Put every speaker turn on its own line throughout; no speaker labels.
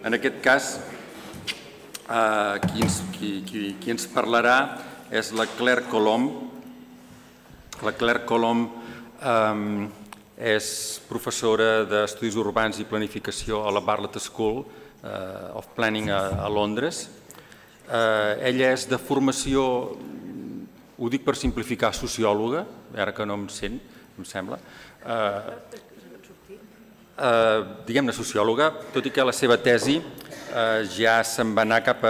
En aquest cas, qui ens parlarà és la Claire Colomb. La Claire Colomb és professora d'Estudis Urbans i Planificació a la Bartlett School of Planning a Londres. Ella és de formació, ho dic per simplificar, sociòloga, ara que no em sent, em sembla, diguem-ne sociòloga, tot i que la seva tesi ja se'n va anar cap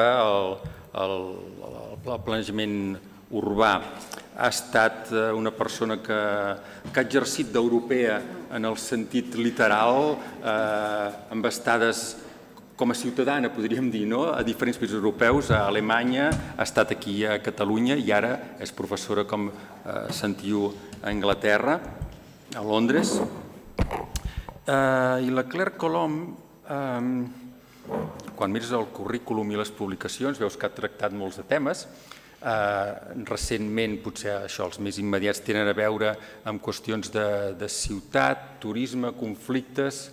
al planejament urbà. Ha estat una persona que ha exercit d'europea en el sentit literal, amb estades com a ciutadana, podríem dir, a diferents països europeus, a Alemanya, ha estat aquí a Catalunya i ara és professora, com sentiu, a Anglaterra, a Londres. I la Claire Colomb, quan mires el currículum i les publicacions, veus que ha tractat molts de temes. Recentment, potser això, els més immediats tenen a veure amb qüestions de ciutat, turisme, conflictes,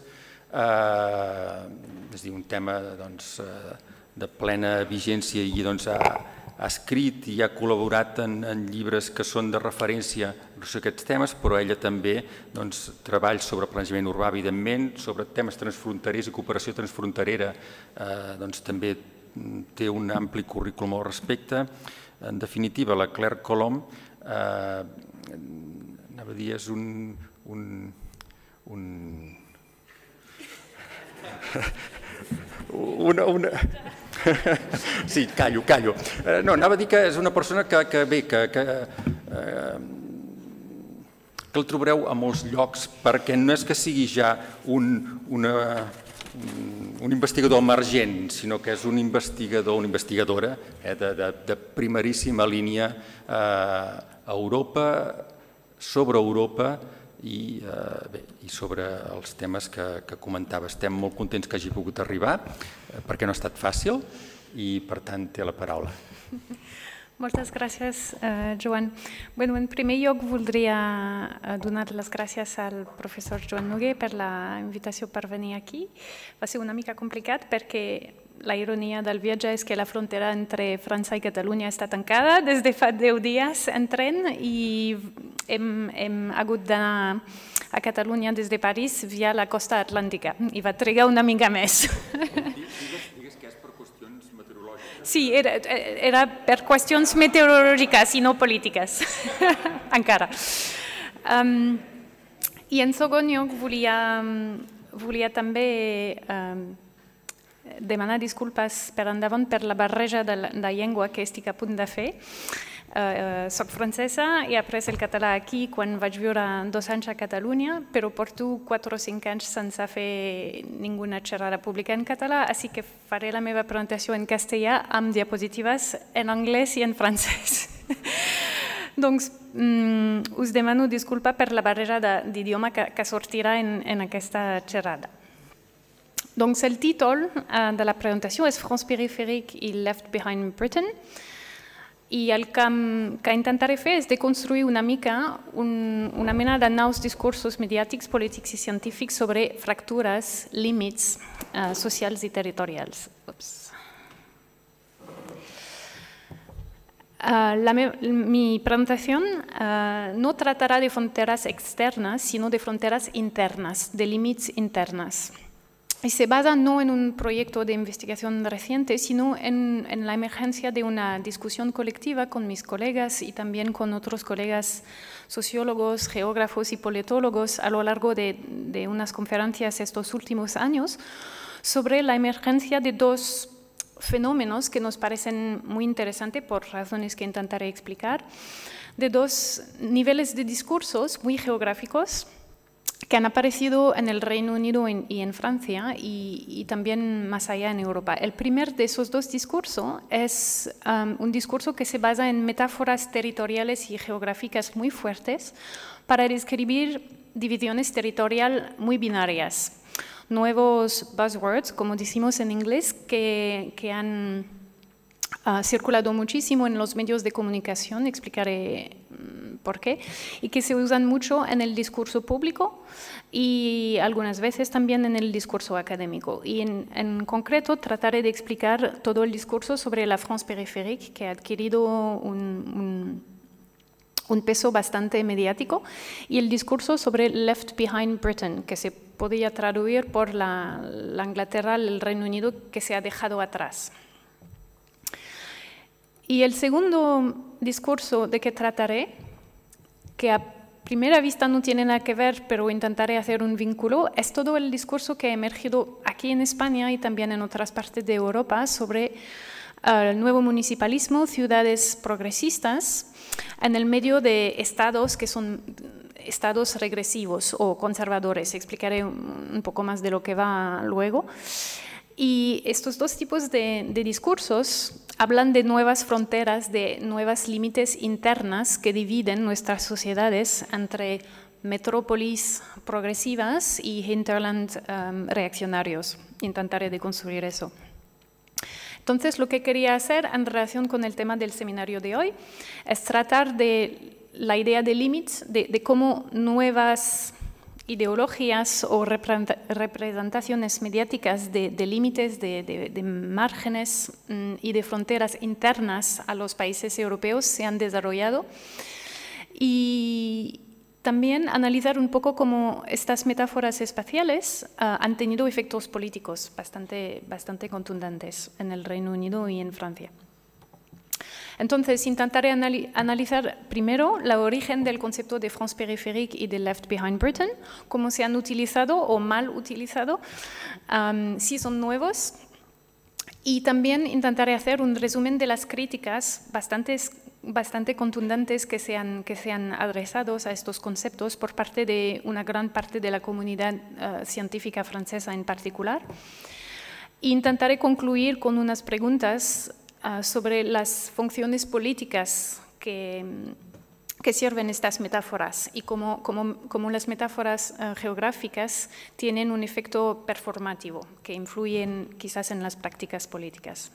és a dir, un tema de plena vigència i ha escrit i ha col·laborat en llibres que són de referència a aquests temes, però ella també treballa sobre planejament urbà, evidentment, sobre temes transfronterers i cooperació transfronterera, també té un ampli currículum al respecte. En definitiva, la Claire Colomb, anava a dir, és Sí, callo. No, anava a dir que és una persona que el trobareu a molts llocs, perquè no és que sigui ja un investigador emergent, sinó que és un investigador, una investigadora de primeríssima línia a Europa, sobre Europa i sobre els temes que comentava. Estem molt contents que hagi pogut arribar, perquè no ha estat fàcil i, per tant, té la paraula.
Moltes gràcies, Joan. En primer lloc, voldria donar les gràcies al professor Joan Noguer per la invitació per venir aquí. Va ser una mica complicat perquè la ironia del viatge és que la frontera entre França i Catalunya està tancada des de fa 10 dies en tren i hem hagut d'anar a Catalunya des de París via la costa atlàntica i va trigar una mica més.
Digues que és per qüestions meteorològiques.
Sí, era per qüestions meteorològiques i no polítiques, encara. I en segon lloc volia també demanar disculpes per endavant per la barreja de llengua que estic a punt de fer. Soc francesa, he après el català aquí quan vaig viure 2 anys a Catalunya, però porto 4 o 5 anys sense fer ninguna xerrada pública en català, així que faré la meva presentació en castellà amb diapositives en anglès i en francès. Doncs us demano disculpa per la barreja d'idioma que sortirà en aquesta xerrada. Donc, el títol de la presentació és France périphérique i Left Behind Britain. I el que intentaré fer és de construir una mica una mena de nous discursos mediàtics, polítics i científics sobre fractures, límits socials y territorials. Mi presentación no tratará de fronteras externas, sino de fronteras internas, de límites internas. Y se basa no en un proyecto de investigación reciente, sino en la emergencia de una discusión colectiva con mis colegas y también con otros colegas sociólogos, geógrafos y politólogos a lo largo de unas conferencias estos últimos años sobre la emergencia de 2 fenómenos que nos parecen muy interesantes por razones que intentaré explicar, de 2 niveles de discursos muy geográficos que han aparecido en el Reino Unido y en Francia y también más allá en Europa. El primer de esos 2 discursos es un discurso que se basa en metáforas territoriales y geográficas muy fuertes para describir divisiones territoriales muy binarias. Nuevos buzzwords, como decimos en inglés, que han circulado muchísimo en los medios de comunicación. Explicaré por qué, y que se usan mucho en el discurso público y algunas veces también en el discurso académico. Y en concreto trataré de explicar todo el discurso sobre la France périphérique, que ha adquirido un peso bastante mediático, y el discurso sobre Left Behind Britain, que se podría traducir por la Inglaterra, el Reino Unido, que se ha dejado atrás. Y el segundo discurso de que trataré, que a primera vista no tiene nada que ver, pero intentaré hacer un vínculo, es todo el discurso que ha emergido aquí en España y también en otras partes de Europa sobre el nuevo municipalismo, ciudades progresistas, en el medio de estados que son estados regresivos o conservadores. Explicaré un poco más de lo que va luego. Y estos dos tipos de discursos hablan de nuevas fronteras, de nuevas límites internas que dividen nuestras sociedades entre metrópolis progresivas y hinterland reaccionarios. Intentaré deconstruir eso. Entonces, lo que quería hacer en relación con el tema del seminario de hoy es tratar de la idea de límites, de cómo nuevas ideologías o representaciones mediáticas de límites, de márgenes y de fronteras internas a los países europeos se han desarrollado, y también analizar un poco cómo estas metáforas espaciales han tenido efectos políticos bastante contundentes en el Reino Unido y en Francia. Entonces, intentaré analizar primero el origen del concepto de France périphérique y de Left Behind Britain, cómo se han utilizado o mal utilizado, si son nuevos, y también intentaré hacer un resumen de las críticas bastante contundentes que se han adresado a estos conceptos por parte de una gran parte de la comunidad científica francesa en particular. E intentaré concluir con unas preguntas sobre las funciones políticas que sirven estas metáforas y cómo las metáforas geográficas tienen un efecto performativo que influyen quizás en las prácticas políticas.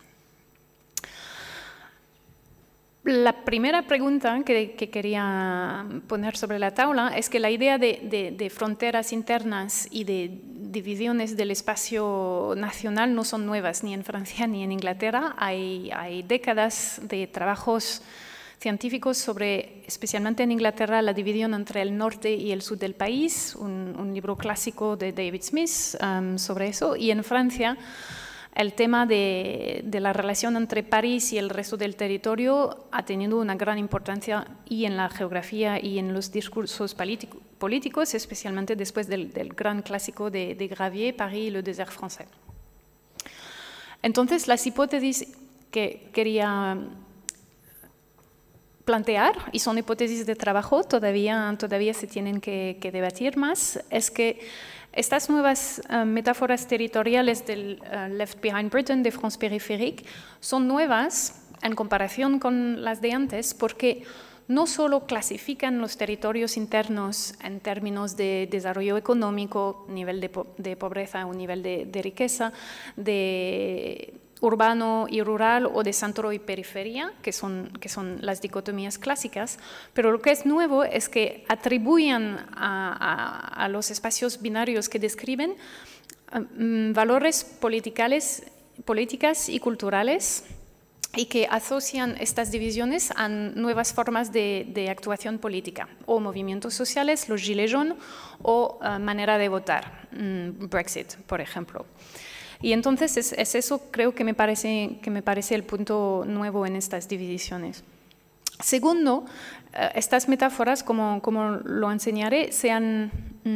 La primera pregunta que quería poner sobre la tabla es que la idea de fronteras internas y de divisiones del espacio nacional no son nuevas ni en Francia ni en Inglaterra. Hay décadas de trabajos científicos sobre, especialmente en Inglaterra, la división entre el norte y el sur del país, un libro clásico de David Smith sobre eso, y en Francia el tema de la relación entre París y el resto del territorio ha tenido una gran importancia y en la geografía y en los discursos políticos, especialmente después del gran clásico de Gravier, Paris y le désert français. Entonces, las hipótesis que quería plantear, y son hipótesis de trabajo, todavía se tienen que debatir más, es que estas nuevas metáforas territoriales del Left Behind Britain, de France périphérique, son nuevas en comparación con las de antes porque no solo clasifican los territorios internos en términos de desarrollo económico, nivel de pobreza o nivel de riqueza, de urbano y rural o de centro y periferia, que son las dicotomías clásicas, pero lo que es nuevo es que atribuyen a los espacios binarios que describen valores políticas y culturales, y que asocian estas divisiones a nuevas formas de actuación política o movimientos sociales, los gilets jaunes, o manera de votar, Brexit, por ejemplo. Y entonces es eso, creo que me parece el punto nuevo en estas divisiones. Segundo, estas metáforas, como lo enseñaré, se han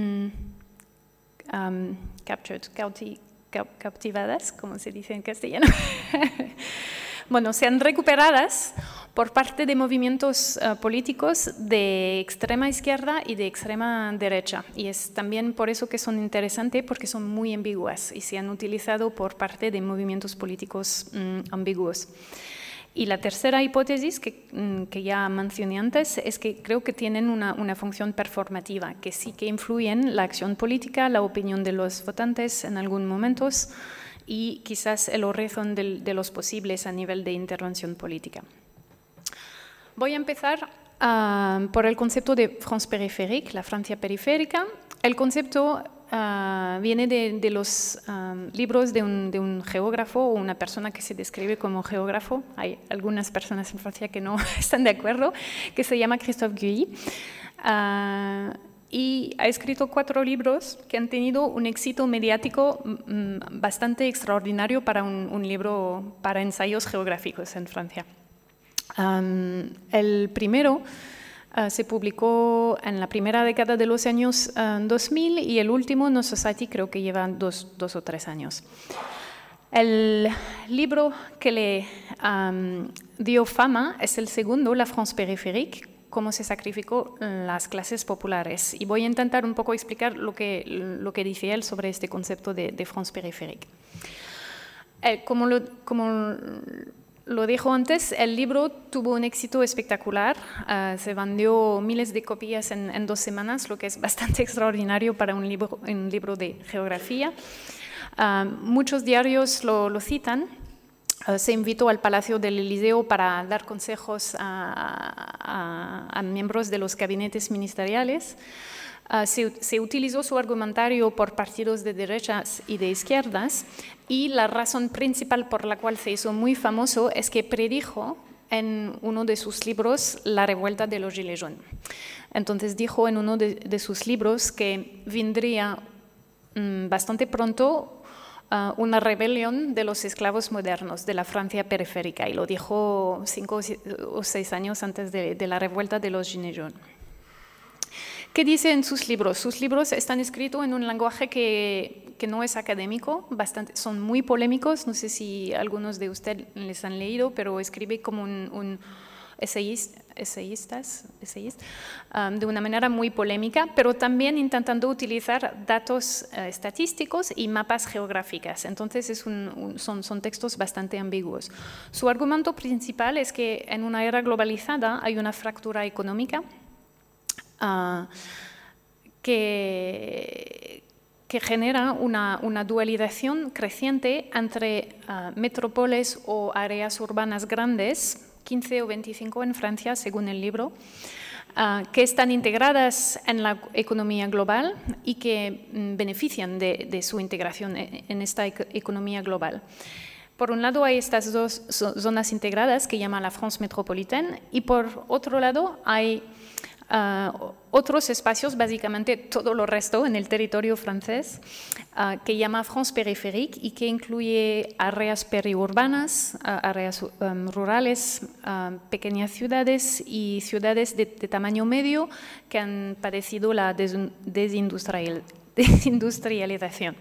cautivadas, como se dice en castellano. Bueno, se han recuperadas por parte de movimientos políticos de extrema izquierda y de extrema derecha. Y es también por eso que son interesantes, porque son muy ambiguas y se han utilizado por parte de movimientos políticos ambiguos. Y la tercera hipótesis que ya mencioné antes es que creo que tienen una función performativa, que sí que influyen la acción política, la opinión de los votantes en algunos momentos y quizás el horizonte de los posibles a nivel de intervención política. Voy a empezar por el concepto de France périphérique, la Francia periférica. El concepto viene de los libros de un geógrafo o una persona que se describe como geógrafo. Hay algunas personas en Francia que no están de acuerdo, que se llama Christophe Guilly. Y ha escrito 4 libros que han tenido un éxito mediático bastante extraordinario para un libro para ensayos geográficos en Francia. El primero se publicó en la primera década de los años 2000 y el último, No Society, creo que lleva 2 o 3 años. El libro que le dio fama es el segundo, La France périphérique, cómo se sacrificó las clases populares. Y voy a intentar un poco explicar lo que dice él sobre este concepto de France périphérique. Como lo dijo antes, el libro tuvo un éxito espectacular. Se vendió miles de copias en 2 semanas, lo que es bastante extraordinario para un libro de geografía. Muchos diarios lo citan. Se invitó al Palacio del Elíseo para dar consejos a miembros de los gabinetes ministeriales. Se utilizó su argumentario por partidos de derechas y de izquierdas, y la razón principal por la cual se hizo muy famoso es que predijo en uno de sus libros la revuelta de los Gilets jaunes. Entonces dijo en uno de sus libros que vendría bastante pronto una rebelión de los esclavos modernos de la Francia periférica, y lo dijo 5 o 6 años antes de la revuelta de los Gilets jaunes. ¿Qué dice en sus libros? Sus libros están escritos en un lenguaje que no es académico, son muy polémicos. No sé si algunos de ustedes les han leído, pero escribe como un essayista, de una manera muy polémica, pero también intentando utilizar datos estadísticos y mapas geográficos. Entonces son textos bastante ambiguos. Su argumento principal es que en una era globalizada hay una fractura económica que genera una dualización creciente entre metrópoles o áreas urbanas grandes, 15 o 25 en Francia, según el libro, que están integradas en la economía global y que benefician de su integración en esta economía global. Por un lado hay estas 2 zonas integradas que llama la France métropolitaine, y por otro lado hay otros espacios, básicamente todo lo resto en el territorio francés, que llama France périphérique y que incluye áreas periurbanas, áreas rurales, pequeñas ciudades y ciudades de tamaño medio que han padecido la desindustrialización.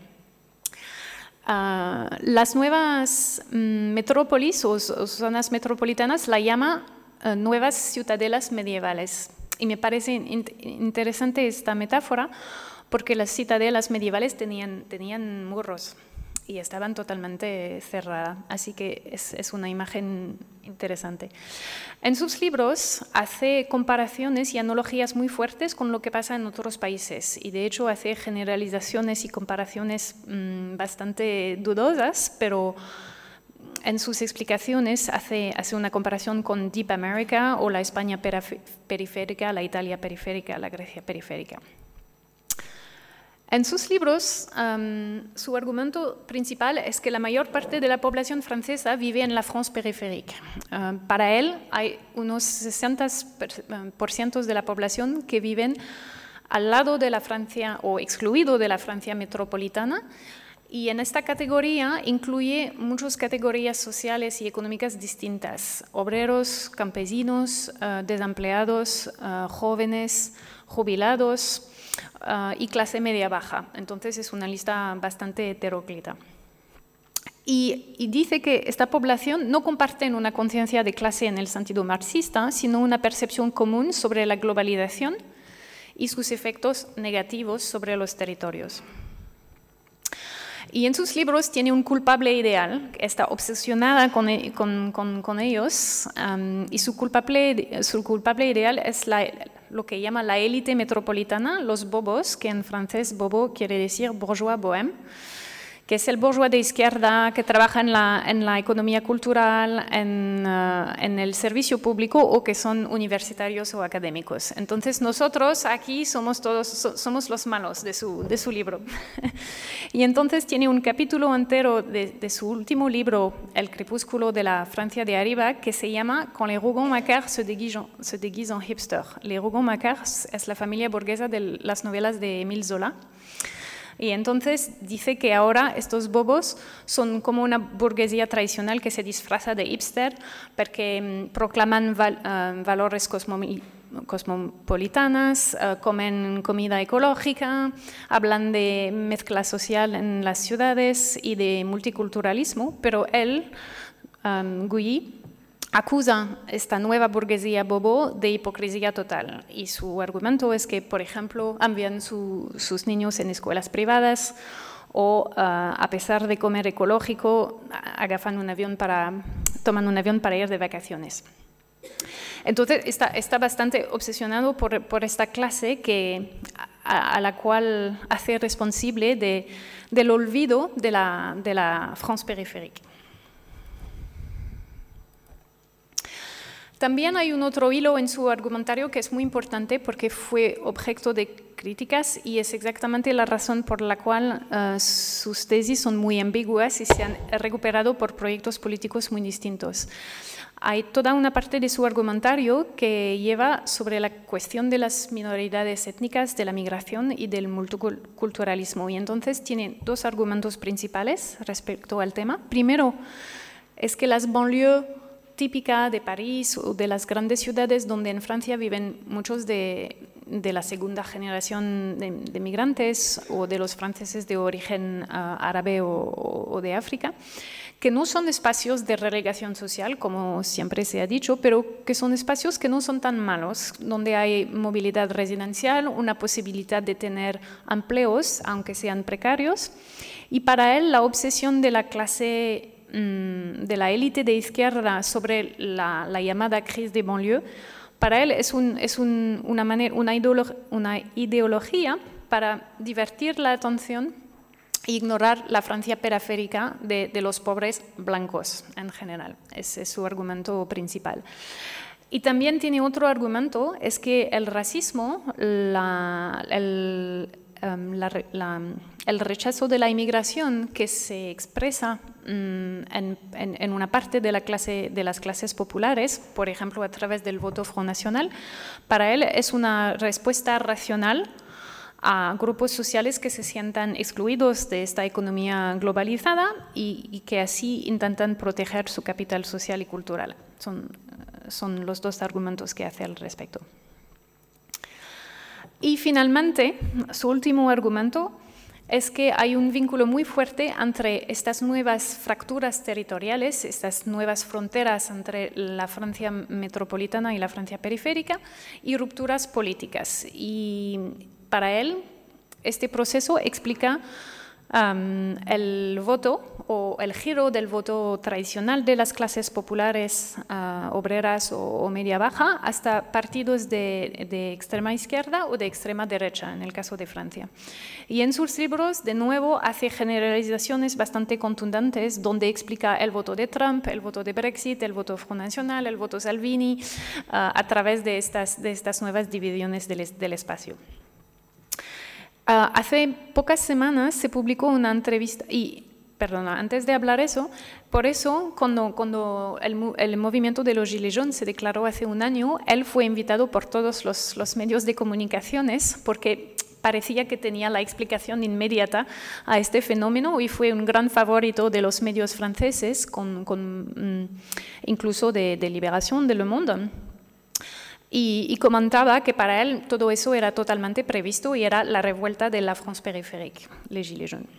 Las nuevas metrópolis o zonas metropolitanas la llama nuevas ciudadelas medievales. Y me parece interesante esta metáfora porque las citadelas medievales tenían muros y estaban totalmente cerradas. Así que es una imagen interesante. En sus libros hace comparaciones y analogías muy fuertes con lo que pasa en otros países, y de hecho hace generalizaciones y comparaciones bastante dudosas, pero en sus explicaciones hace una comparación con Deep America o la España periférica, la Italia periférica, la Grecia periférica. En sus libros, su argumento principal es que la mayor parte de la población francesa vive en la France périphérique. Para él, hay unos 60% de la población que viven al lado de la Francia o excluido de la Francia metropolitana. Y en esta categoría incluye muchas categorías sociales y económicas distintas: obreros, campesinos, desempleados, jóvenes, jubilados y clase media baja. Entonces es una lista bastante heteroclita. Y dice que esta población no comparte una conciencia de clase en el sentido marxista, sino una percepción común sobre la globalización y sus efectos negativos sobre los territorios. Y en sus libros tiene un culpable ideal, está obsesionada con ellos, y su culpable ideal es lo que llama la élite metropolitana, los bobos, que en francés bobo quiere decir bourgeois bohème, que es el bourgeois de izquierda que trabaja en la economía cultural, en el servicio público o que son universitarios o académicos. Entonces nosotros aquí somos los malos de su libro. Y entonces tiene un capítulo entero de su último libro, El crepúsculo de la Francia de arriba, que se llama Quand les Rougon-Macquart se déguisent en hipster. Les Rougon-Macquart es la familia burguesa de las novelas de Émile Zola. Y entonces dice que ahora estos bobos son como una burguesía tradicional que se disfraza de hipster porque proclaman valores cosmopolitanas, comen comida ecológica, hablan de mezcla social en las ciudades y de multiculturalismo, pero él, Guy, acusa esta nueva burguesía bobo de hipocresía total. Y su argumento es que, por ejemplo, envían sus niños en escuelas privadas o, a pesar de comer ecológico, toman un avión para ir de vacaciones. Entonces está bastante obsesionado por esta clase a la cual hace responsable del olvido de la France périphérique. También hay un otro hilo en su argumentario que es muy importante porque fue objeto de críticas y es exactamente la razón por la cual sus tesis son muy ambiguas y se han recuperado por proyectos políticos muy distintos. Hay toda una parte de su argumentario que lleva sobre la cuestión de las minoridades étnicas, de la migración y del multiculturalismo. Y entonces tiene dos argumentos principales respecto al tema. Primero, es que las banlieues típica de París o de las grandes ciudades donde en Francia viven muchos de la segunda generación de migrantes o de los franceses de origen árabe o de África, que no son espacios de relegación social, como siempre se ha dicho, pero que son espacios que no son tan malos, donde hay movilidad residencial, una posibilidad de tener empleos, aunque sean precarios. Y para él, la obsesión de la clase de la élite de izquierda sobre la llamada crisis de banlieue, para él es una ideología para divertir la atención e ignorar la Francia periférica de los pobres blancos en general. Ese es su argumento principal. Y también tiene otro argumento, es que el racismo, el rechazo de la inmigración que se expresa en una parte de las clases populares, por ejemplo a través del voto Front National, para él es una respuesta racional a grupos sociales que se sientan excluidos de esta economía globalizada y que así intentan proteger su capital social y cultural. Son los dos argumentos que hace al respecto. Y finalmente, su último argumento es que hay un vínculo muy fuerte entre estas nuevas fracturas territoriales, estas nuevas fronteras entre la Francia metropolitana y la Francia periférica y rupturas políticas. Y para él, este proceso explica el voto o el giro del voto tradicional de las clases populares obreras o media baja hasta partidos de extrema izquierda o de extrema derecha, en el caso de Francia. Y en sus libros, de nuevo, hace generalizaciones bastante contundentes donde explica el voto de Trump, el voto de Brexit, el voto Front National, el voto Salvini, a través de estas nuevas divisiones del espacio. Hace pocas semanas se publicó una entrevista, antes de hablar eso, por eso cuando el movimiento de los Gilets jaunes se declaró hace un año, él fue invitado por todos los medios de comunicaciones porque parecía que tenía la explicación inmediata a este fenómeno y fue un gran favorito de los medios franceses, incluso de Libération, de Le Monde. Y comentaba que para él todo eso era totalmente previsto y era la revuelta de la France périphérique, les Gilets jaunes.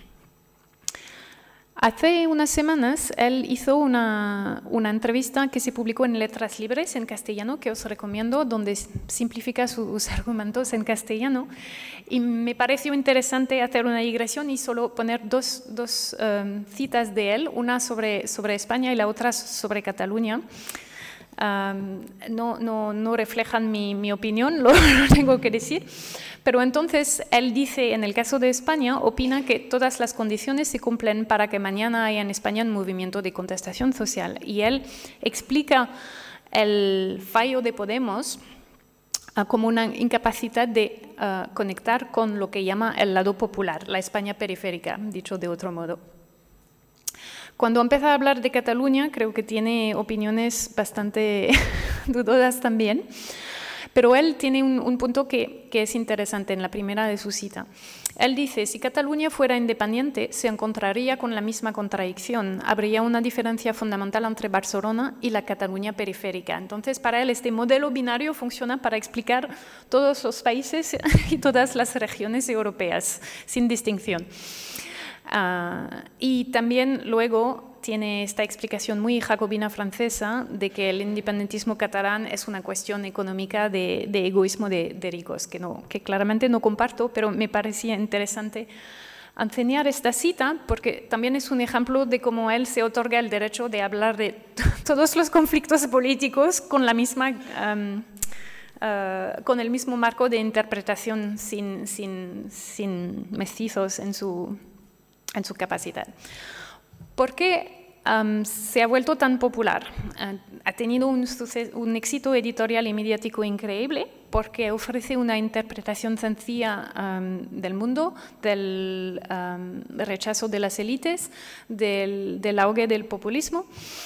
Hace unas semanas él hizo una entrevista que se publicó en Letras Libres en castellano, que os recomiendo, donde simplifica sus argumentos en castellano. Y me pareció interesante hacer una digresión y solo poner dos citas de él, una sobre España y la otra sobre Cataluña. no reflejan mi opinión, lo tengo que decir. Pero entonces él dice, en el caso de España, opina que todas las condiciones se cumplen para que mañana haya en España un movimiento de contestación social. Y él explica el fallo de Podemos como una incapacidad de conectar con lo que llama el lado popular, la España periférica, dicho de otro modo. Cuando empieza a hablar de Cataluña, creo que tiene opiniones bastante dudosas también, pero él tiene un punto que es interesante en la primera de su cita. Él dice, si Cataluña fuera independiente, se encontraría con la misma contradicción. Habría una diferencia fundamental entre Barcelona y la Cataluña periférica. Entonces, para él, este modelo binario funciona para explicar todos los países y todas las regiones europeas, sin distinción. Y también luego tiene esta explicación muy jacobina francesa de que el independentismo catalán es una cuestión económica de egoísmo de ricos, que claramente no comparto, pero me parecía interesante enseñar esta cita porque también es un ejemplo de cómo él se otorga el derecho de hablar de todos los conflictos políticos con la misma... con el mismo marco de interpretación sin mestizos en su capacidad. ¿Por qué se ha vuelto tan popular? Ha tenido un éxito editorial y mediático increíble porque ofrece una interpretación sencilla del mundo, del rechazo de las élites, del auge del populismo,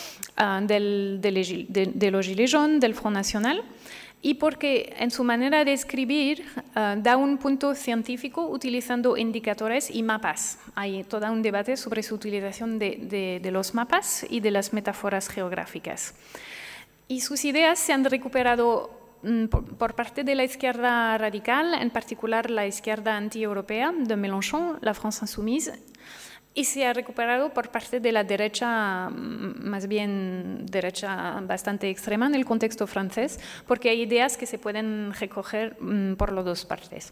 de los Gilets jaunes, del Front National, y porque en su manera de escribir da un punto científico utilizando indicadores y mapas. Hay todo un debate sobre su utilización de los mapas y de las metáforas geográficas. Y sus ideas se han recuperado por parte de la izquierda radical, en particular la izquierda anti-europea de Mélenchon, la France Insoumise, y se ha recuperado por parte de la derecha, más bien derecha bastante extrema en el contexto francés, porque hay ideas que se pueden recoger por las dos partes.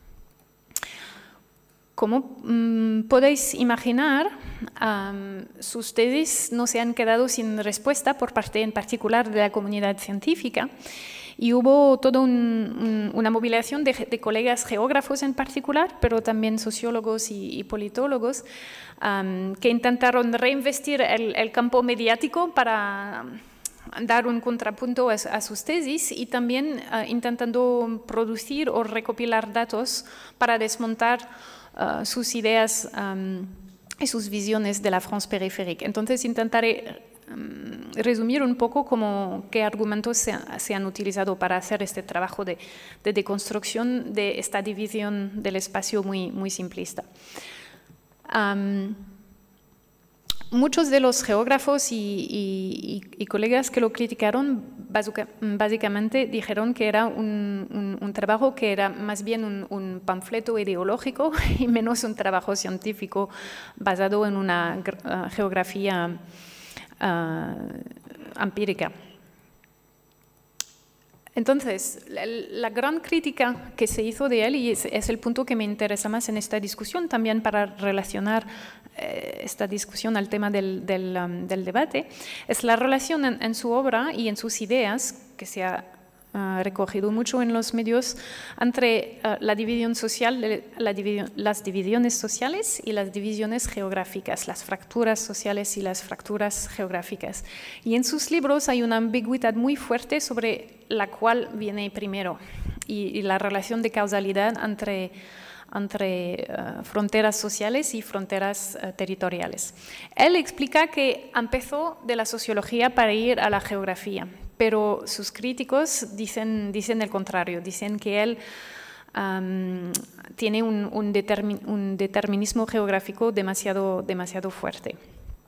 Como podéis imaginar, sus tesis no se han quedado sin respuesta por parte en particular de la comunidad científica, y hubo toda una movilización de colegas geógrafos en particular, pero también sociólogos y politólogos, que intentaron reinvestir el campo mediático para dar un contrapunto a sus tesis y también intentando producir o recopilar datos para desmontar sus ideas y sus visiones de la France périphérique. Entonces intentaré resumir un poco qué argumentos se han utilizado para hacer este trabajo de deconstrucción de esta división del espacio muy simplista. Muchos de los geógrafos y colegas que lo criticaron básicamente dijeron que era un trabajo que era más bien un panfleto ideológico y menos un trabajo científico basado en una geografía empírica. Entonces, la gran crítica que se hizo de él, y es el punto que me interesa más en esta discusión, también para relacionar esta discusión al tema del debate, es la relación en su obra y en sus ideas, que se ha recogido mucho en los medios, entre la división social, las divisiones sociales y las divisiones geográficas, las fracturas sociales y las fracturas geográficas. Y en sus libros hay una ambigüedad muy fuerte sobre la cual viene primero, y la relación de causalidad entre fronteras sociales y fronteras territoriales. Él explica que empezó de la sociología para ir a la geografía, pero sus críticos dicen el contrario, dicen que él tiene un determinismo geográfico demasiado fuerte.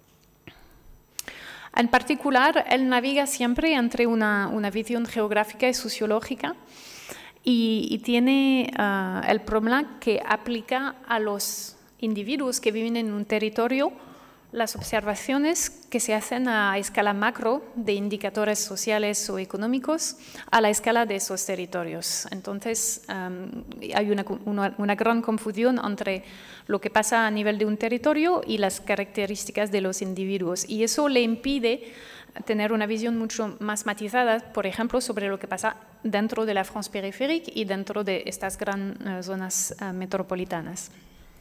En particular, él navega siempre entre una visión geográfica y sociológica, y tiene el problema que aplica a los individuos que viven en un territorio las observaciones que se hacen a escala macro de indicadores sociales o económicos a la escala de esos territorios. Entonces, hay una gran confusión entre lo que pasa a nivel de un territorio y las características de los individuos. Y eso le impide tener una visión mucho más matizada, por ejemplo, sobre lo que pasa dentro de la France périphérique y dentro de estas grandes zonas metropolitanas.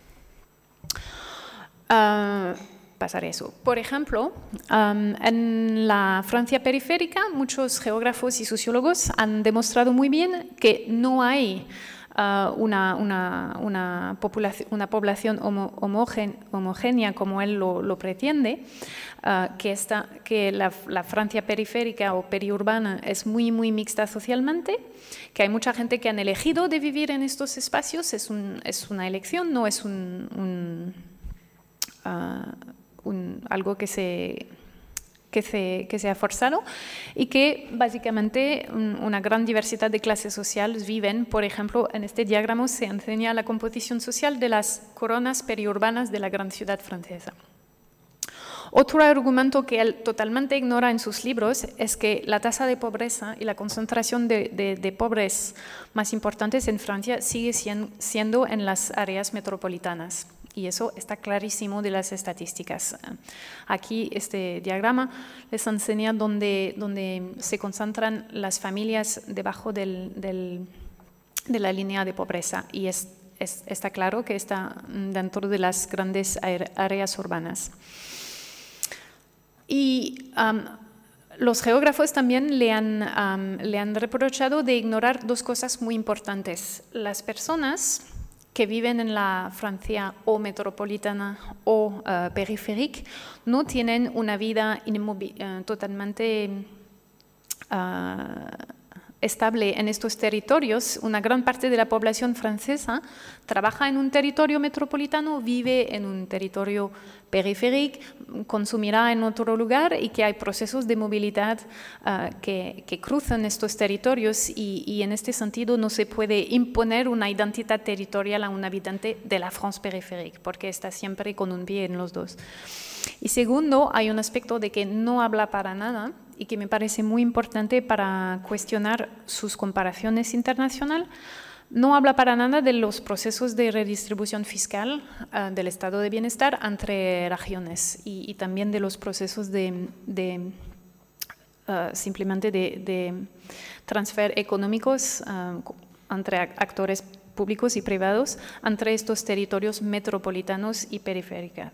Pasaré eso. Por ejemplo, en la Francia periférica, muchos geógrafos y sociólogos han demostrado muy bien que no hay una población homogénea como él lo pretende, que la Francia periférica o periurbana es muy, muy mixta socialmente, que hay mucha gente que han elegido de vivir en estos espacios, es una elección, no es algo que se ha forzado, y que básicamente una gran diversidad de clases sociales viven. Por ejemplo, en este diagrama se enseña la composición social de las coronas periurbanas de la gran ciudad francesa. Otro argumento que él totalmente ignora en sus libros es que la tasa de pobreza y la concentración de pobres más importantes en Francia sigue siendo en las áreas metropolitanas. Y eso está clarísimo de las estadísticas. Aquí este diagrama les enseña dónde se concentran las familias debajo de la línea de pobreza. Y está claro que está dentro de las grandes áreas urbanas. Y los geógrafos también le han reprochado de ignorar dos cosas muy importantes. Las personas que viven en la Francia o metropolitana o periférica no tienen una vida totalmente estable en estos territorios. Una gran parte de la población francesa trabaja en un territorio metropolitano, vive en un territorio periférico, consumirá en otro lugar, y que hay procesos de movilidad que cruzan estos territorios, y en este sentido no se puede imponer una identidad territorial a un habitante de la France périphérique, porque está siempre con un pie en los dos. Y segundo, hay un aspecto de que no habla para nada y que me parece muy importante para cuestionar sus comparaciones internacionales. No habla para nada de los procesos de redistribución fiscal del estado de bienestar entre regiones, y también de los procesos simplemente de transfer económicos entre actores públicos y privados entre estos territorios metropolitanos y periféricos.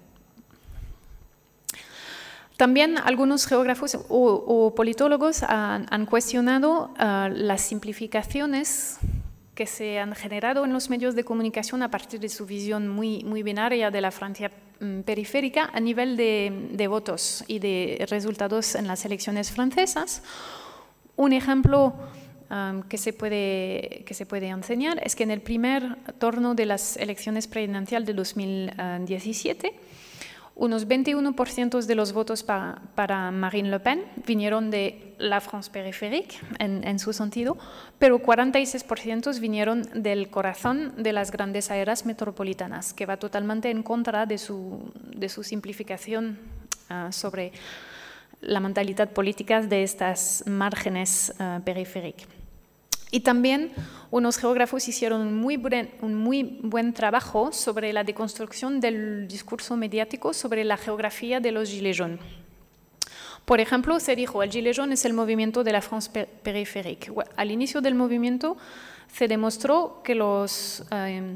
También algunos geógrafos o politólogos han cuestionado las simplificaciones que se han generado en los medios de comunicación a partir de su visión muy, muy binaria de la Francia periférica a nivel de votos y de resultados en las elecciones francesas. Un ejemplo que se puede enseñar es que en el primer turno de las elecciones presidenciales de 2017, unos 21% de los votos para Marine Le Pen vinieron de la France périphérique, en su sentido, pero 46% vinieron del corazón de las grandes áreas metropolitanas, que va totalmente en contra de su simplificación sobre la mentalidad política de estas márgenes periféricas. Y también unos geógrafos hicieron un muy buen trabajo sobre la deconstrucción del discurso mediático sobre la geografía de los Gilets jaunes. Por ejemplo, se dijo, el Gilet jaune es el movimiento de la France périphérique. Al inicio del movimiento se demostró que los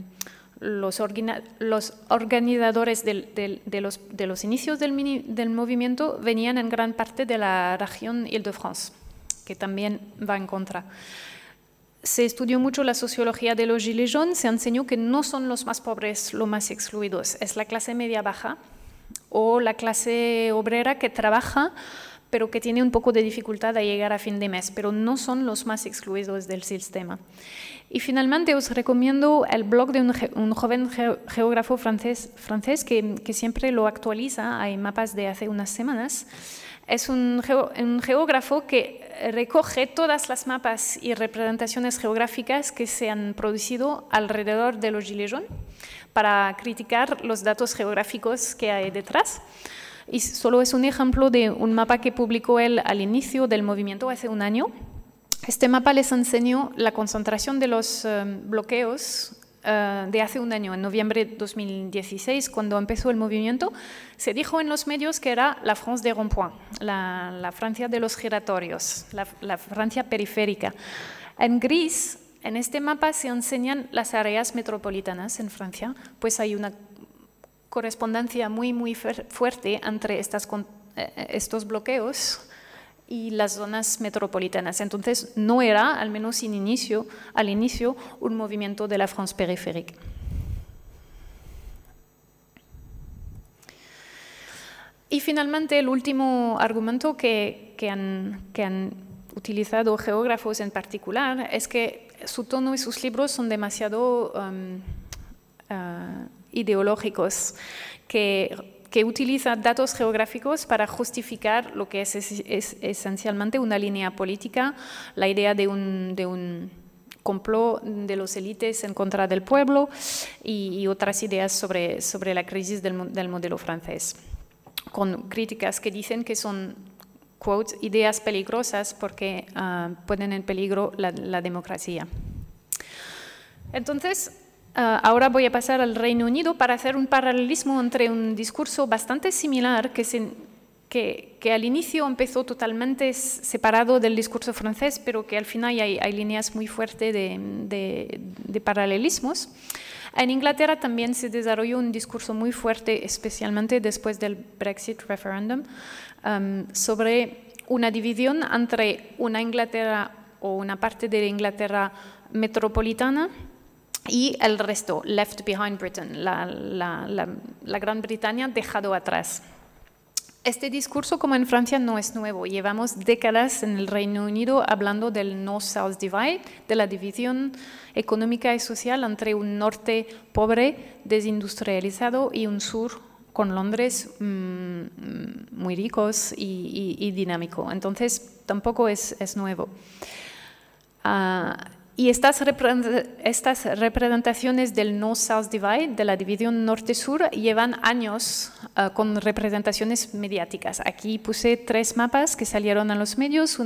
organizadores de los inicios del movimiento venían en gran parte de la región Île-de-France, que también va en contra. Se estudió mucho la sociología de los Gilets jaunes, se enseñó que no son los más pobres, los más excluidos, es la clase media baja o la clase obrera que trabaja, pero que tiene un poco de dificultad a llegar a fin de mes, pero no son los más excluidos del sistema. Y finalmente os recomiendo el blog de un joven geógrafo francés que siempre lo actualiza, hay mapas de hace unas semanas. Es un geógrafo que recoge todas las mapas y representaciones geográficas que se han producido alrededor de los Gilets jaunes para criticar los datos geográficos que hay detrás. Y solo es un ejemplo de un mapa que publicó él al inicio del movimiento hace un año. Este mapa les enseñó la concentración de los bloqueos de hace un año, en noviembre de 2016, cuando empezó el movimiento. Se dijo en los medios que era la France des ronds-points, la Francia de los giratorios, la Francia periférica. En gris, en este mapa se enseñan las áreas metropolitanas en Francia, pues hay una correspondencia muy fuerte entre estos bloqueos y las zonas metropolitanas. Entonces, no era, al menos al inicio, un movimiento de la France périphérique. Y finalmente, el último argumento que han utilizado geógrafos en particular es que su tono y sus libros son demasiado ideológicos, que utiliza datos geográficos para justificar lo que es esencialmente una línea política, la idea de un complot de los élites en contra del pueblo y otras ideas sobre la crisis del modelo francés, con críticas que dicen que son, quote, ideas peligrosas porque ponen en peligro la democracia. Entonces, ahora voy a pasar al Reino Unido para hacer un paralelismo entre un discurso bastante similar que al inicio empezó totalmente separado del discurso francés, pero que al final hay líneas muy fuertes de paralelismos. En Inglaterra también se desarrolló un discurso muy fuerte, especialmente después del Brexit referendum, sobre una división entre una Inglaterra o una parte de la Inglaterra metropolitana y el resto, left behind Britain, la Gran Bretaña dejado atrás. Este discurso, como en Francia, no es nuevo. Llevamos décadas en el Reino Unido hablando del North-South Divide, de la división económica y social entre un norte pobre, desindustrializado, y un sur con Londres muy ricos y dinámico. Entonces, tampoco es nuevo. Y estas representaciones del North-South Divide, de la división norte-sur, llevan años con representaciones mediáticas. Aquí puse 3 mapas que salieron a los medios,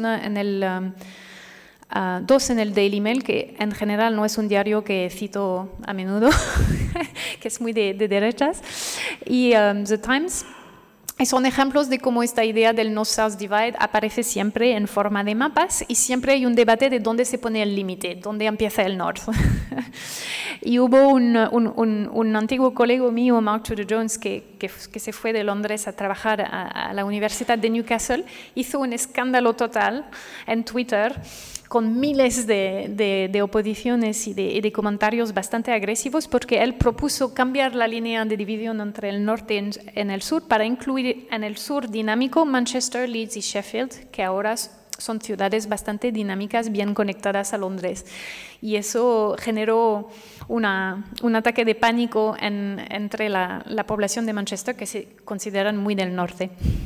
dos en el Daily Mail, que en general no es un diario que cito a menudo, que es muy de derechas, y The Times. Y son ejemplos de cómo esta idea del North-South Divide aparece siempre en forma de mapas y siempre hay un debate de dónde se pone el límite, dónde empieza el norte. Y hubo un antiguo colega mío, Mark Tudor-Jones, que se fue de Londres a trabajar a la Universidad de Newcastle, hizo un escándalo total en Twitter con miles de oposiciones y de comentarios bastante agresivos, porque él propuso cambiar la línea de división entre el norte y en el sur para incluir en el sur dinámico Manchester, Leeds y Sheffield, que ahora son ciudades bastante dinámicas, bien conectadas a Londres. Y eso generó un ataque de pánico entre la población de Manchester, que se consideran muy del norte.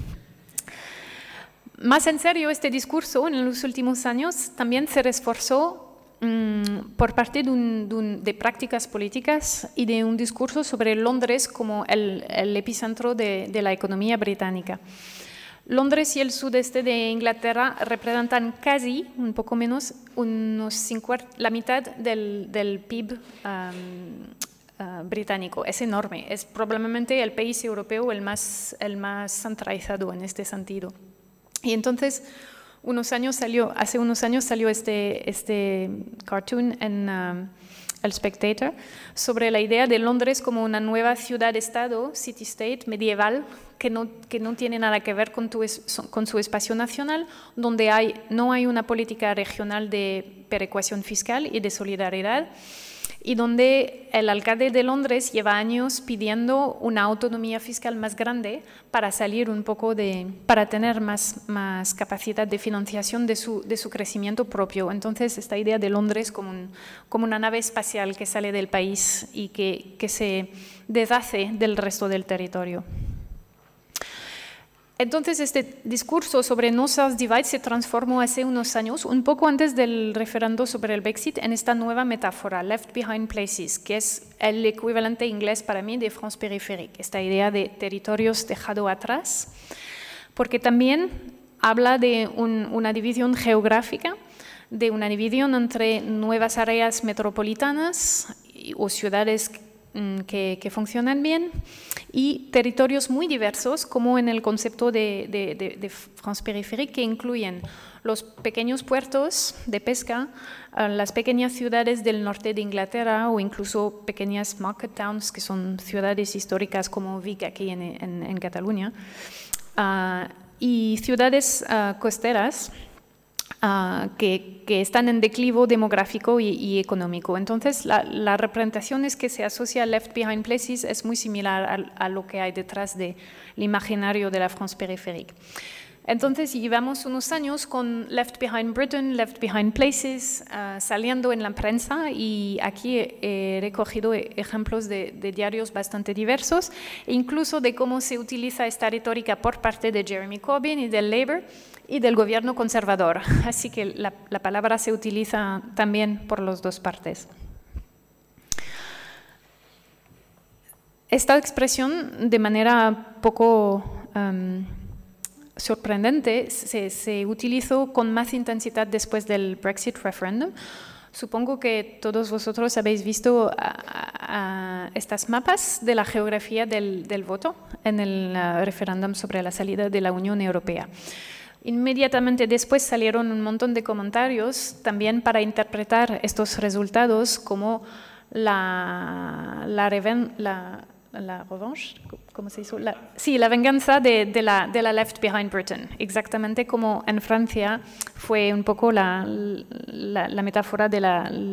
Más en serio, este discurso en los últimos años también se reforzó por parte de prácticas políticas y de un discurso sobre Londres como el epicentro de la economía británica. Londres y el sudeste de Inglaterra representan casi, un poco menos, la mitad del PIB británico. Es enorme, es probablemente el país europeo el más centralizado en este sentido. Y entonces, hace unos años salió este cartoon en El Spectator sobre la idea de Londres como una nueva ciudad-estado, city-state, medieval, que no tiene nada que ver con su espacio nacional, donde no hay una política regional de perecuación fiscal y de solidaridad, y donde el alcalde de Londres lleva años pidiendo una autonomía fiscal más grande para salir un poco para tener más capacidad de financiación de su crecimiento propio. Entonces, esta idea de Londres como una nave espacial que sale del país y que se deshace del resto del territorio. Entonces, este discurso sobre No South Divide se transformó hace unos años, un poco antes del referendo sobre el Brexit, en esta nueva metáfora, Left Behind Places, que es el equivalente inglés para mí de France périphérique, esta idea de territorios dejado atrás, porque también habla de una división geográfica, de una división entre nuevas áreas metropolitanas o ciudades que funcionan bien y territorios muy diversos, como en el concepto de France périphérique, que incluyen los pequeños puertos de pesca, las pequeñas ciudades del norte de Inglaterra o incluso pequeñas market towns, que son ciudades históricas como Vic aquí en Cataluña, y ciudades costeras que están en declive demográfico y económico. Entonces, la representación es que se asocia a Left Behind Places es muy similar a lo que hay detrás del imaginario de la France périphérique. Entonces, llevamos unos años con Left Behind Britain, Left Behind Places, saliendo en la prensa, y aquí he recogido ejemplos de diarios bastante diversos, e incluso de cómo se utiliza esta retórica por parte de Jeremy Corbyn y del Labour y del gobierno conservador. Así que la palabra se utiliza también por las dos partes. Esta expresión, de manera poco sorprendente, se utilizó con más intensidad después del Brexit referendum. Supongo que todos vosotros habéis visto estas mapas de la geografía del voto en el referéndum sobre la salida de la Unión Europea. Inmediatamente después salieron un montón de comentarios también para interpretar estos resultados como la revanche, ¿cómo se dice? La venganza de la Left Behind Britain, exactamente como en Francia fue un poco la metáfora de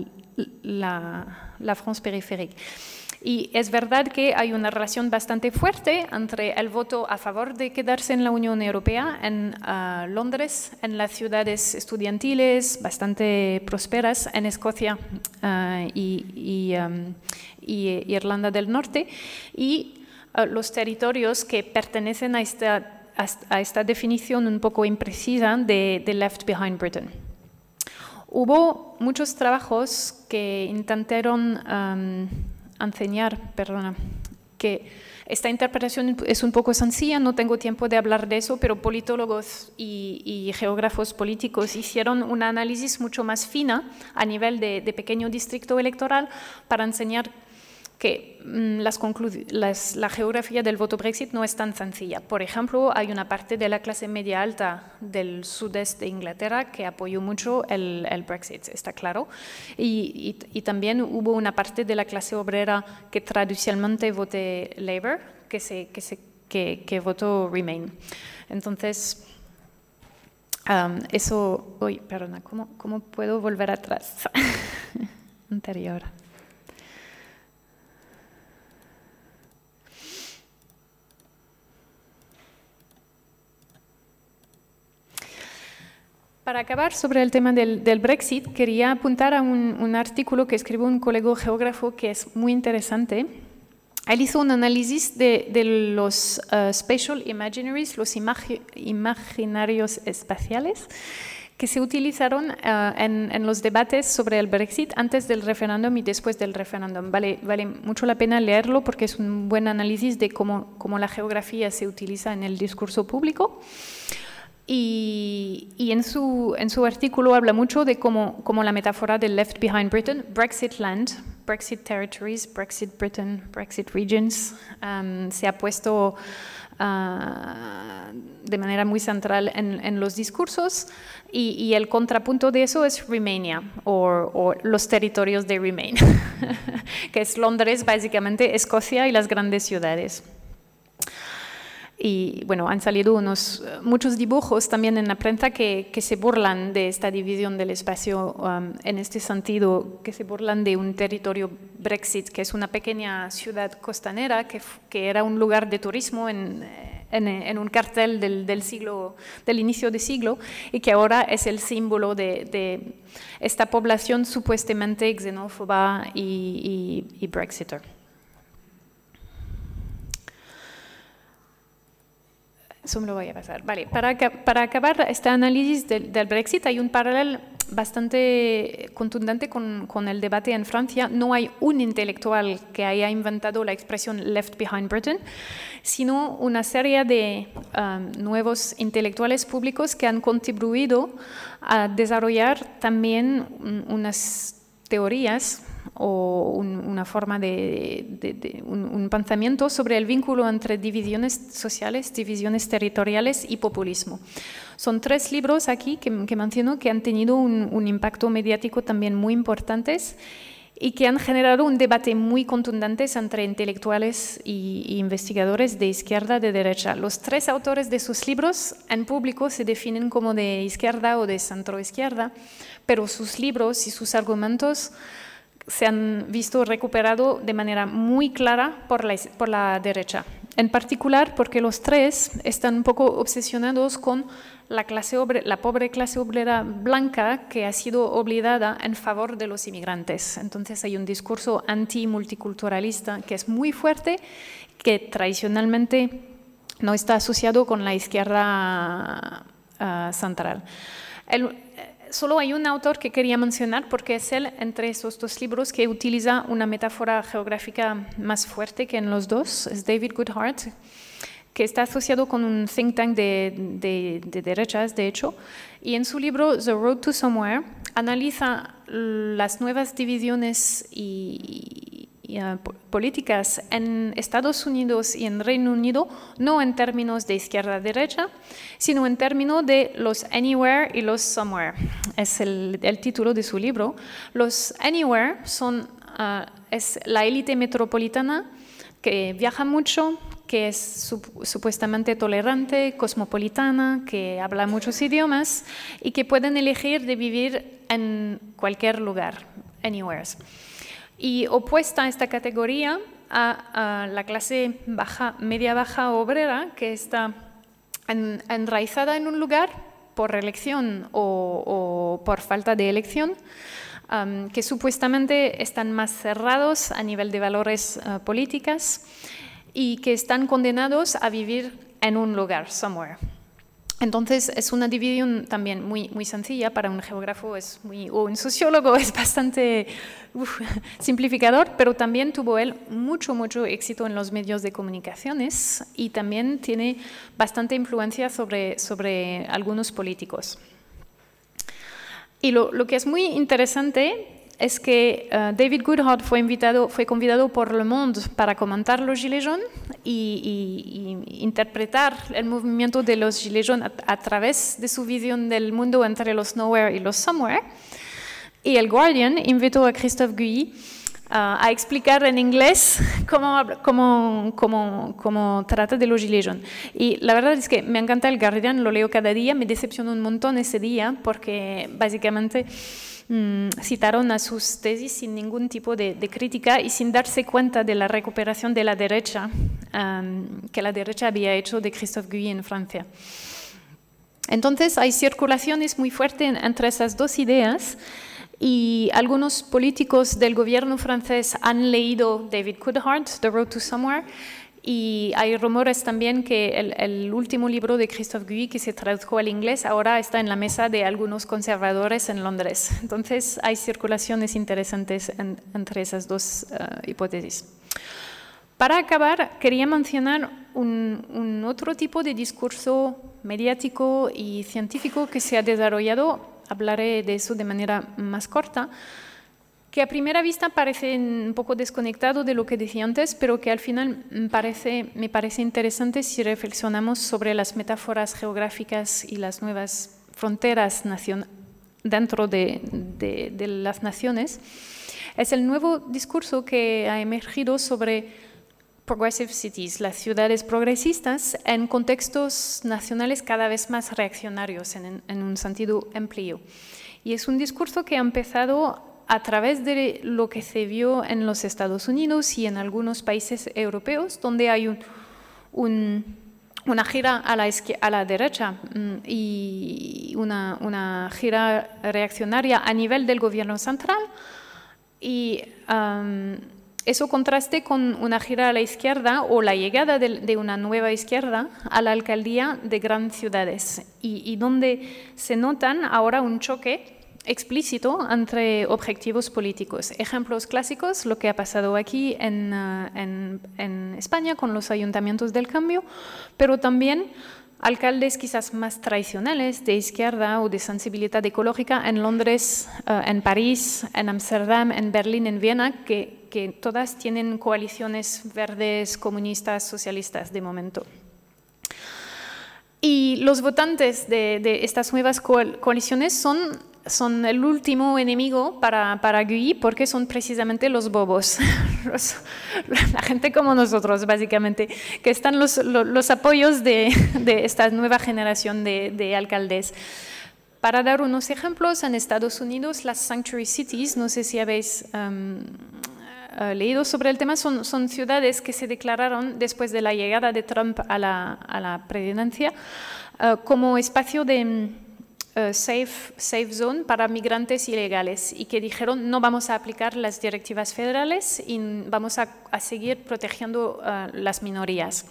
la France périphérique. Y es verdad que hay una relación bastante fuerte entre el voto a favor de quedarse en la Unión Europea en Londres, en las ciudades estudiantiles bastante prósperas, en Escocia y Irlanda del Norte, y los territorios que pertenecen a esta definición un poco imprecisa de Left Behind Britain. Hubo muchos trabajos que intentaron enseñar, que esta interpretación es un poco sencilla, no tengo tiempo de hablar de eso, pero politólogos y geógrafos políticos hicieron un análisis mucho más fina a nivel de pequeño distrito electoral para enseñar que la geografía del voto Brexit no es tan sencilla. Por ejemplo, hay una parte de la clase media alta del sudeste de Inglaterra que apoyó mucho el Brexit, está claro, y también hubo una parte de la clase obrera que tradicionalmente vote Labour, que votó Remain. Entonces, eso... Uy, perdona, ¿cómo puedo volver atrás? Anterior. Para acabar sobre el tema del Brexit, quería apuntar a un artículo que escribió un colega geógrafo que es muy interesante. Él hizo un análisis de los spatial imaginaries, los imaginarios espaciales, que se utilizaron en los debates sobre el Brexit antes del referéndum y después del referéndum. Vale mucho la pena leerlo porque es un buen análisis de cómo la geografía se utiliza en el discurso público. Y en su artículo habla mucho de cómo la metáfora del Left Behind Britain, Brexit Land, Brexit Territories, Brexit Britain, Brexit Regions, se ha puesto de manera muy central en los discursos, y el contrapunto de eso es Remainer, o los territorios de Remain, que es Londres, básicamente Escocia y las grandes ciudades. Y bueno, han salido muchos dibujos también en la prensa que se burlan de esta división del espacio en este sentido, que se burlan de un territorio Brexit, que es una pequeña ciudad costanera que era un lugar de turismo en un cartel del inicio de siglo, y que ahora es el símbolo de esta población supuestamente xenófoba y brexiter. Eso me lo voy a pasar. Vale, para acabar este análisis del Brexit hay un paralelo bastante contundente con el debate en Francia. No hay un intelectual que haya inventado la expresión left behind Britain, sino una serie de nuevos intelectuales públicos que han contribuido a desarrollar también unas teorías o una forma un pensamiento sobre el vínculo entre divisiones sociales, divisiones territoriales y populismo. Son 3 libros aquí que menciono que han tenido un impacto mediático también muy importantes y que han generado un debate muy contundente entre intelectuales y investigadores de izquierda y de derecha. Los 3 autores de sus libros en público se definen como de izquierda o de centroizquierda, pero sus libros y sus argumentos se han visto recuperados de manera muy clara por la derecha. En particular porque los 3 están un poco obsesionados con la pobre clase obrera blanca que ha sido olvidada en favor de los inmigrantes. Entonces hay un discurso anti-multiculturalista que es muy fuerte, que tradicionalmente no está asociado con la izquierda central. Solo hay un autor que quería mencionar porque es él, entre esos 2 libros, que utiliza una metáfora geográfica más fuerte que en los 2, es David Goodhart, que está asociado con un think tank de derechas, de hecho, y en su libro The Road to Somewhere analiza las nuevas divisiones políticas en Estados Unidos y en Reino Unido, no en términos de izquierda-derecha, sino en términos de los anywhere y los somewhere. Es el título de su libro. Los anywhere es la élite metropolitana que viaja mucho, que es supuestamente tolerante, cosmopolitana, que habla muchos idiomas y que pueden elegir de vivir en cualquier lugar, anywhere. Y opuesta a esta categoría a la clase media-baja obrera, que está enraizada en un lugar por elección o por falta de elección, que supuestamente están más cerrados a nivel de valores políticos y que están condenados a vivir en un lugar, somewhere. Entonces es una división también muy, muy sencilla para un geógrafo o un sociólogo, es bastante simplificador, pero también tuvo él mucho éxito en los medios de comunicaciones y también tiene bastante influencia sobre algunos políticos. Y lo que es muy interesante es que David Goodhart fue convidado por Le Monde para comentar los Gilets jaunes y interpretar el movimiento de los Gilets jaunes a través de su visión del mundo entre los nowhere y los somewhere. Y el Guardian invitó a Christophe Guilly a explicar en inglés cómo trata de los Gilets jaunes. Y la verdad es que me encanta el Guardian, lo leo cada día, me decepcionó un montón ese día porque básicamente citaron a sus tesis sin ningún tipo de crítica y sin darse cuenta de la recuperación de la derecha que la derecha había hecho de Christophe Guilly en Francia. Entonces hay circulaciones muy fuertes entre esas 2 ideas y algunos políticos del gobierno francés han leído David Goodhart, The Road to Somewhere, y hay rumores también que el último libro de Christophe Guilly, que se tradujo al inglés, ahora está en la mesa de algunos conservadores en Londres. Entonces hay circulaciones interesantes entre esas 2 hipótesis. Para acabar, quería mencionar un otro tipo de discurso mediático y científico que se ha desarrollado. Hablaré de eso de manera más corta, que a primera vista parece un poco desconectado de lo que decía antes, pero que al final me parece interesante si reflexionamos sobre las metáforas geográficas y las nuevas fronteras dentro de las naciones. Es el nuevo discurso que ha emergido sobre progressive cities, las ciudades progresistas, en contextos nacionales cada vez más reaccionarios en un sentido amplio. Y es un discurso que ha empezado a través de lo que se vio en los Estados Unidos y en algunos países europeos, donde hay una gira a la derecha y una gira reaccionaria a nivel del gobierno central y Eso contraste con una gira a la izquierda o la llegada de una nueva izquierda a la alcaldía de grandes ciudades y donde se notan ahora un choque explícito entre objetivos políticos. Ejemplos clásicos, lo que ha pasado aquí en España con los ayuntamientos del cambio, pero también alcaldes quizás más tradicionales de izquierda o de sensibilidad ecológica en Londres, en París, en Ámsterdam, en Berlín, en Viena, que todas tienen coaliciones verdes, comunistas, socialistas de momento. Y los votantes de estas nuevas coaliciones son el último enemigo para Guy porque son precisamente los bobos, la gente como nosotros básicamente, que están los apoyos de esta nueva generación de alcaldes. Para dar unos ejemplos, en Estados Unidos las Sanctuary Cities, no sé si habéis leído sobre el tema, son ciudades que se declararon después de la llegada de Trump a la presidencia como espacio de safe zone para migrantes ilegales y que dijeron no vamos a aplicar las directivas federales y vamos a seguir protegiendo las minorías.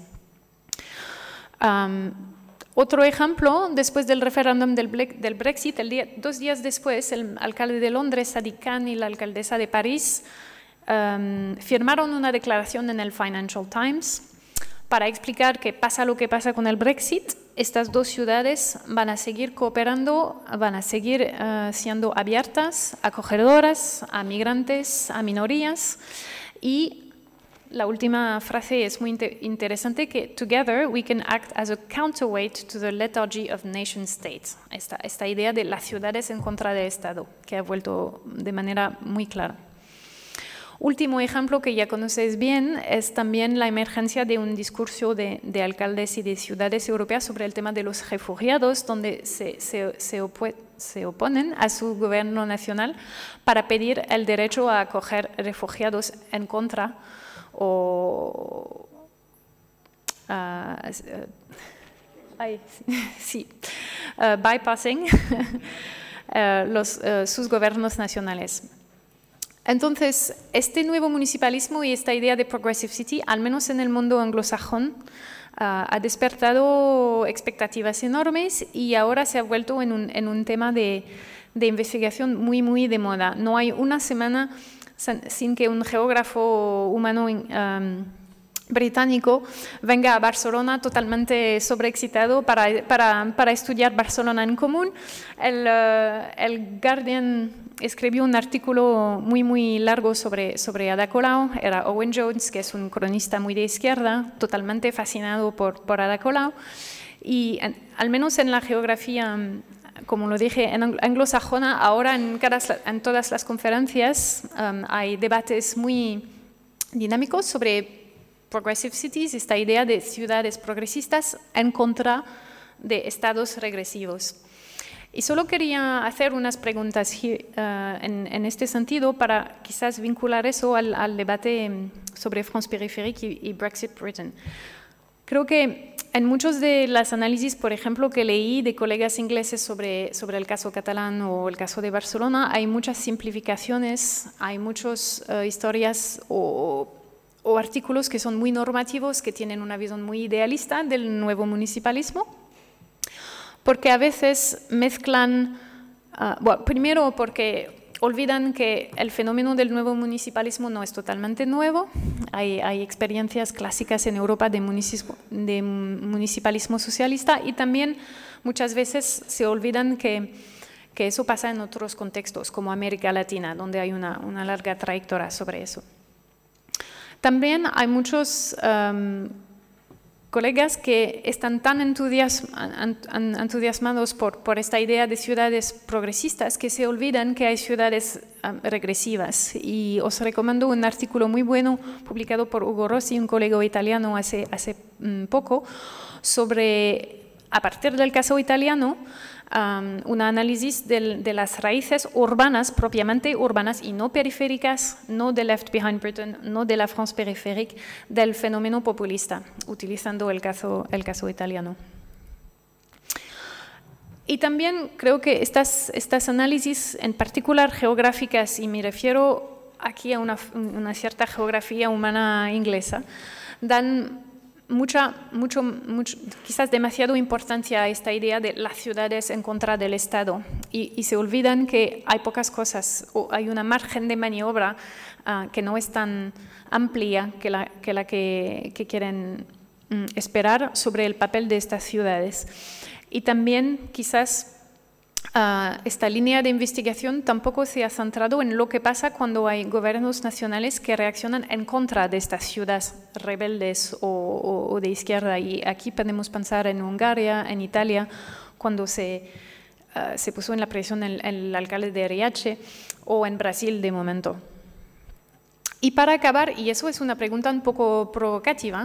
Otro ejemplo, después del referéndum del Brexit, 2 días después, el alcalde de Londres, Sadiq Khan, y la alcaldesa de París firmaron una declaración en el Financial Times para explicar que pasa lo que pasa con el Brexit, estas 2 ciudades van a seguir cooperando, van a seguir siendo abiertas, acogedoras a migrantes, a minorías. Y la última frase es muy interesante, que together we can act as a counterweight to the lethargy of nation states. Esta idea de las ciudades en contra del Estado, que ha vuelto de manera muy clara. Último ejemplo que ya conocéis bien es también la emergencia de un discurso de alcaldes y de ciudades europeas sobre el tema de los refugiados, donde se oponen a su gobierno nacional para pedir el derecho a acoger refugiados en contra bypassing sus gobiernos nacionales. Entonces, este nuevo municipalismo y esta idea de Progressive City, al menos en el mundo anglosajón, ha despertado expectativas enormes y ahora se ha vuelto en un tema de investigación muy, muy de moda. No hay una semana sin que un geógrafo humano británico venga a Barcelona totalmente sobreexcitado para estudiar Barcelona en común. El Guardian escribió un artículo muy, muy largo sobre Ada Colau. Era Owen Jones, que es un cronista muy de izquierda, totalmente fascinado por Ada Colau. Y al menos en la geografía, como lo dije, en anglosajona, ahora en todas las conferencias hay debates muy dinámicos sobre Progressive Cities, esta idea de ciudades progresistas en contra de estados regresivos. Y solo quería hacer unas preguntas en este sentido para quizás vincular eso al debate sobre France Périphérique y Brexit Britain. Creo que en muchos de los análisis, por ejemplo, que leí de colegas ingleses sobre el caso catalán o el caso de Barcelona, hay muchas simplificaciones, hay muchas historias o artículos que son muy normativos, que tienen una visión muy idealista del nuevo municipalismo, porque a veces mezclan, primero porque olvidan que el fenómeno del nuevo municipalismo no es totalmente nuevo. Hay experiencias clásicas en Europa de municipalismo socialista y también muchas veces se olvidan que eso pasa en otros contextos, como América Latina, donde hay una larga trayectoria sobre eso. También hay muchos colegas que están tan entusiasmados por esta idea de ciudades progresistas que se olvidan que hay ciudades regresivas. Y os recomiendo un artículo muy bueno publicado por Ugo Rossi, un colega italiano, hace poco, sobre, a partir del caso italiano, un análisis de las raíces urbanas, propiamente urbanas y no periféricas, no de Left Behind Britain, no de la France Périphérique, del fenómeno populista, utilizando el caso italiano. Y también creo que estas análisis, en particular geográficas, y me refiero aquí a una cierta geografía humana inglesa, dan quizás demasiado importancia a esta idea de las ciudades en contra del Estado y se olvidan que hay pocas cosas o hay una margen de maniobra que no es tan amplia que la que quieren esperar sobre el papel de estas ciudades. Y también quizás esta línea de investigación tampoco se ha centrado en lo que pasa cuando hay gobiernos nacionales que reaccionan en contra de estas ciudades rebeldes o de izquierda. Y aquí podemos pensar en Hungría, en Italia, cuando se puso en la presión el alcalde de Riace, o en Brasil de momento. Y para acabar, y eso es una pregunta un poco provocativa,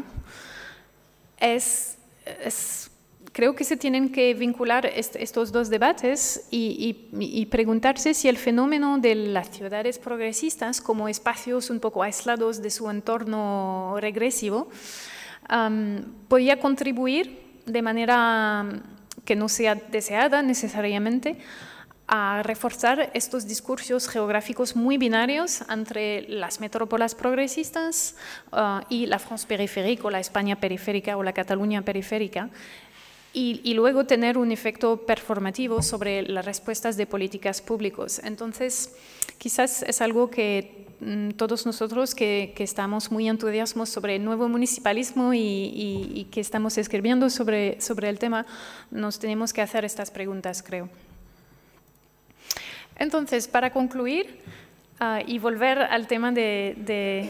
creo que se tienen que vincular estos dos debates y preguntarse si el fenómeno de las ciudades progresistas como espacios un poco aislados de su entorno regresivo podía contribuir de manera que no sea deseada necesariamente a reforzar estos discursos geográficos muy binarios entre las metrópolas progresistas y la France periférica o la España periférica o la Cataluña periférica, y luego tener un efecto performativo sobre las respuestas de políticas públicas. Entonces, quizás es algo que todos nosotros que estamos muy entusiasmados sobre el nuevo municipalismo y que estamos escribiendo sobre el tema, nos tenemos que hacer estas preguntas, creo. Entonces, para concluir y volver al tema de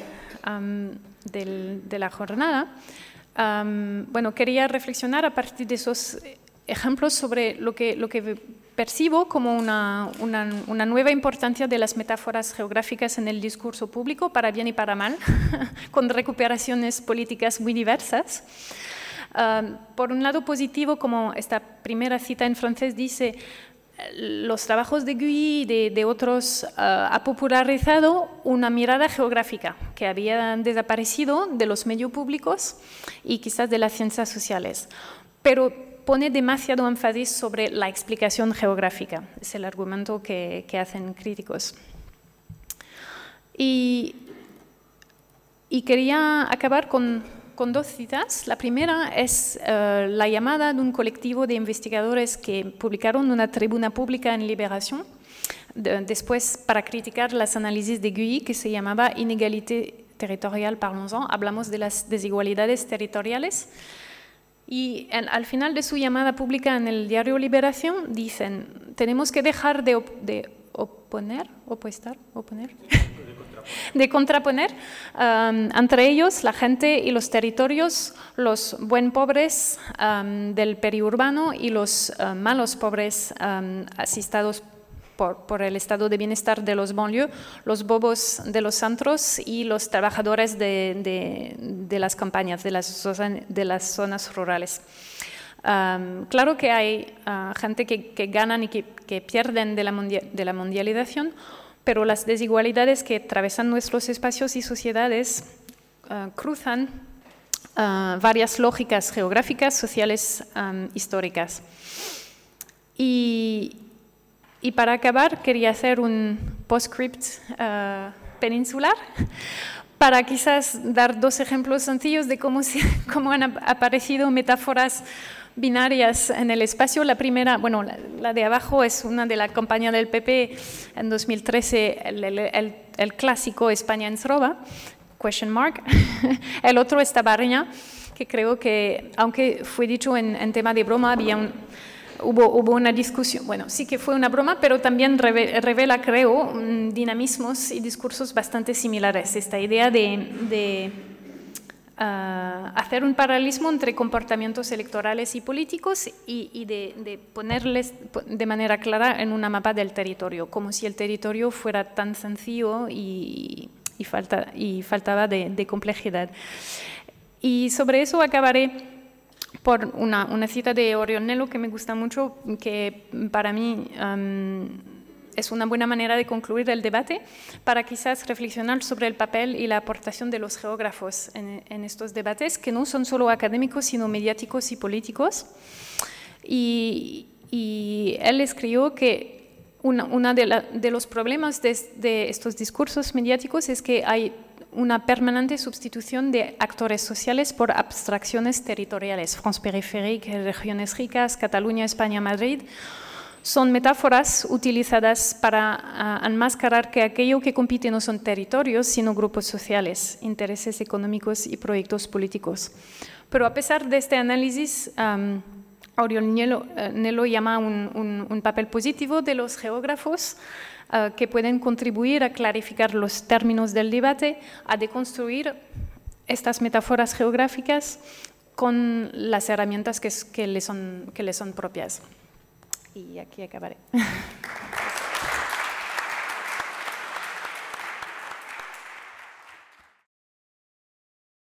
la jornada, quería reflexionar a partir de esos ejemplos sobre lo que percibo como una nueva importancia de las metáforas geográficas en el discurso público, para bien y para mal, con recuperaciones políticas muy diversas. Por un lado positivo, como esta primera cita en francés dice, los trabajos de Guy y de otros ha popularizado una mirada geográfica que había desaparecido de los medios públicos y quizás de las ciencias sociales, pero pone demasiado énfasis sobre la explicación geográfica. Es el argumento que hacen críticos. Y quería acabar con dos citas. La primera es la llamada de un colectivo de investigadores que publicaron una tribuna pública en Libération, después para criticar las análisis de Guy, que se llamaba Inégalité territorial, parlons-en, hablamos de las desigualdades territoriales. Y al final de su llamada pública en el diario Libération dicen, tenemos que dejar de contraponer entre ellos la gente y los territorios, los buen pobres del periurbano y los malos pobres asistados por el estado de bienestar de los banlieues, los bobos de los centros y los trabajadores de las campañas, de las zonas rurales. Claro que hay gente que ganan y que pierden de la mundialización, pero las desigualdades que atravesan nuestros espacios y sociedades cruzan varias lógicas geográficas, sociales, históricas. Y para acabar, quería hacer un postscript peninsular para quizás dar dos ejemplos sencillos de cómo han aparecido metáforas binarias en el espacio. La primera, la de abajo es una de la campaña del PP en 2013, el clásico España en Sroba, question mark. El otro es Tabarña, que creo que, aunque fue dicho en tema de broma, hubo una discusión, sí que fue una broma, pero también revela, creo, dinamismos y discursos bastante similares. Esta idea de hacer un paralelismo entre comportamientos electorales y políticos y de ponerles de manera clara en una mapa del territorio, como si el territorio fuera tan sencillo y faltaba de complejidad. Y sobre eso acabaré por una cita de Orionello que me gusta mucho, que para mí es una buena manera de concluir el debate, para quizás reflexionar sobre el papel y la aportación de los geógrafos en estos debates, que no son solo académicos, sino mediáticos y políticos. Y él escribió que uno de los problemas de estos discursos mediáticos es que hay una permanente sustitución de actores sociales por abstracciones territoriales. France périphérique, regiones ricas, Cataluña, España, Madrid. Son metáforas utilizadas para enmascarar que aquello que compite no son territorios, sino grupos sociales, intereses económicos y proyectos políticos. Pero a pesar de este análisis, Oriol Nel llama un papel positivo de los geógrafos que pueden contribuir a clarificar los términos del debate, a deconstruir estas metáforas geográficas con las herramientas que les son propias. Y aquí acabaré.